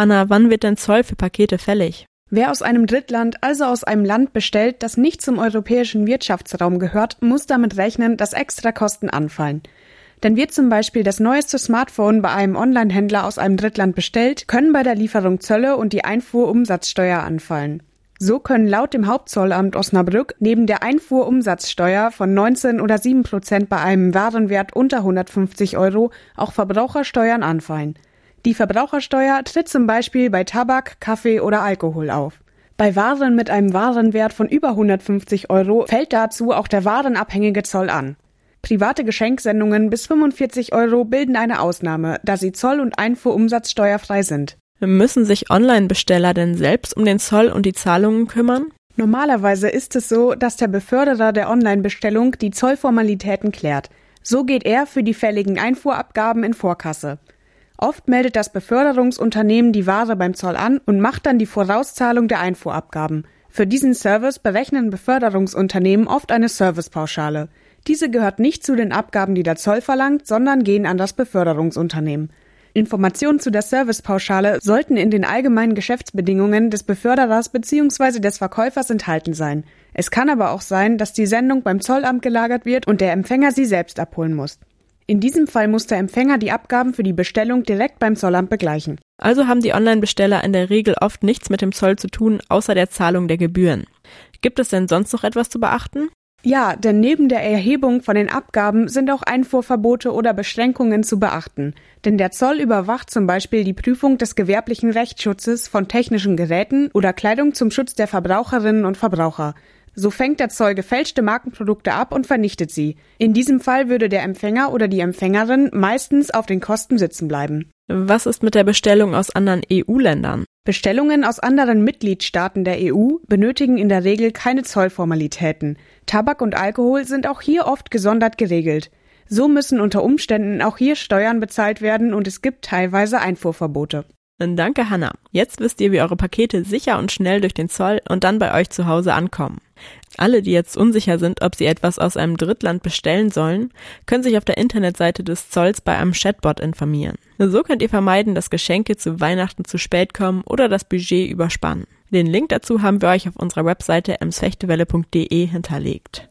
Hanna, wann wird denn Zoll für Pakete fällig? Wer aus einem Drittland, also aus einem Land bestellt, das nicht zum europäischen Wirtschaftsraum gehört, muss damit rechnen, dass Extrakosten anfallen. Denn wird zum Beispiel das neueste Smartphone bei einem Onlinehändler aus einem Drittland bestellt, können bei der Lieferung Zölle und die Einfuhrumsatzsteuer anfallen. So können laut dem Hauptzollamt Osnabrück neben der Einfuhrumsatzsteuer von 19 oder 7% bei einem Warenwert unter 150 € auch Verbrauchersteuern anfallen. Die Verbrauchersteuer tritt zum Beispiel bei Tabak, Kaffee oder Alkohol auf. Bei Waren mit einem Warenwert von über 150 € fällt dazu auch der warenabhängige Zoll an. Private Geschenksendungen bis 45 € bilden eine Ausnahme, da sie zoll- und einfuhrumsatzsteuerfrei sind. Müssen sich Online-Besteller denn selbst um den Zoll und die Zahlungen kümmern? Normalerweise ist es so, dass der Beförderer der Online-Bestellung die Zollformalitäten klärt. So geht er für die fälligen Einfuhrabgaben in Vorkasse. Oft meldet das Beförderungsunternehmen die Ware beim Zoll an und macht dann die Vorauszahlung der Einfuhrabgaben. Für diesen Service berechnen Beförderungsunternehmen oft eine Servicepauschale. Diese gehört nicht zu den Abgaben, die der Zoll verlangt, sondern gehen an das Beförderungsunternehmen. Informationen zu der Servicepauschale sollten in den allgemeinen Geschäftsbedingungen des Beförderers bzw. des Verkäufers enthalten sein. Es kann aber auch sein, dass die Sendung beim Zollamt gelagert wird und der Empfänger sie selbst abholen muss. In diesem Fall muss der Empfänger die Abgaben für die Bestellung direkt beim Zollamt begleichen. Also haben die Online-Besteller in der Regel oft nichts mit dem Zoll zu tun, außer der Zahlung der Gebühren. Gibt es denn sonst noch etwas zu beachten? Ja, denn neben der Erhebung von den Abgaben sind auch Einfuhrverbote oder Beschränkungen zu beachten. Denn der Zoll überwacht zum Beispiel die Prüfung des gewerblichen Rechtsschutzes von technischen Geräten oder Kleidung zum Schutz der Verbraucherinnen und Verbraucher. So fängt der Zoll gefälschte Markenprodukte ab und vernichtet sie. In diesem Fall würde der Empfänger oder die Empfängerin meistens auf den Kosten sitzen bleiben. Was ist mit der Bestellung aus anderen EU-Ländern? Bestellungen aus anderen Mitgliedstaaten der EU benötigen in der Regel keine Zollformalitäten. Tabak und Alkohol sind auch hier oft gesondert geregelt. So müssen unter Umständen auch hier Steuern bezahlt werden und es gibt teilweise Einfuhrverbote. Danke, Hanna. Jetzt wisst ihr, wie eure Pakete sicher und schnell durch den Zoll und dann bei euch zu Hause ankommen. Alle, die jetzt unsicher sind, ob sie etwas aus einem Drittland bestellen sollen, können sich auf der Internetseite des Zolls bei einem Chatbot informieren. So könnt ihr vermeiden, dass Geschenke zu Weihnachten zu spät kommen oder das Budget überspannen. Den Link dazu haben wir euch auf unserer Webseite emsfechtewelle.de hinterlegt.